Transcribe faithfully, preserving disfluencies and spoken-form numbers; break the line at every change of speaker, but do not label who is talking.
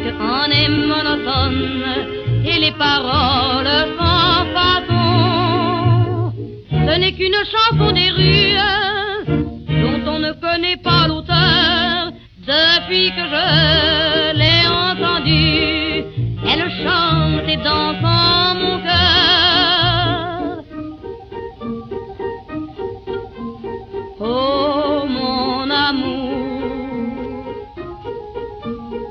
en est monotone et les paroles sans façon. Ce n'est qu'une chanson des rues dont on ne connaît pas l'auteur depuis que je